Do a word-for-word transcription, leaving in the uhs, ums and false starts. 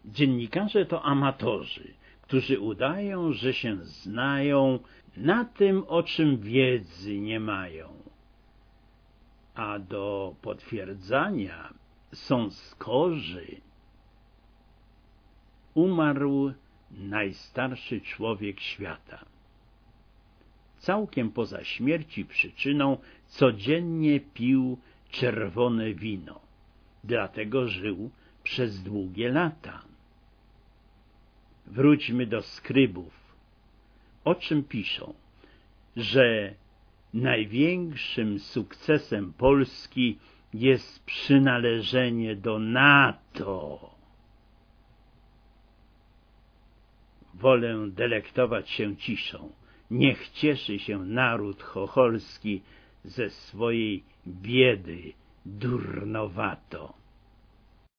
Dziennikarze to amatorzy, którzy udają, że się znają na tym, o czym wiedzy nie mają, a do potwierdzania są skorzy. Umarł najstarszy człowiek świata. Całkiem poza śmierci przyczyną codziennie pił czerwone wino, dlatego żył przez długie lata. Wróćmy do skrybów. O czym piszą? Że największym sukcesem Polski jest przynależenie do NATO. Wolę delektować się ciszą. Niech cieszy się naród chocholski ze swojej biedy durnowato.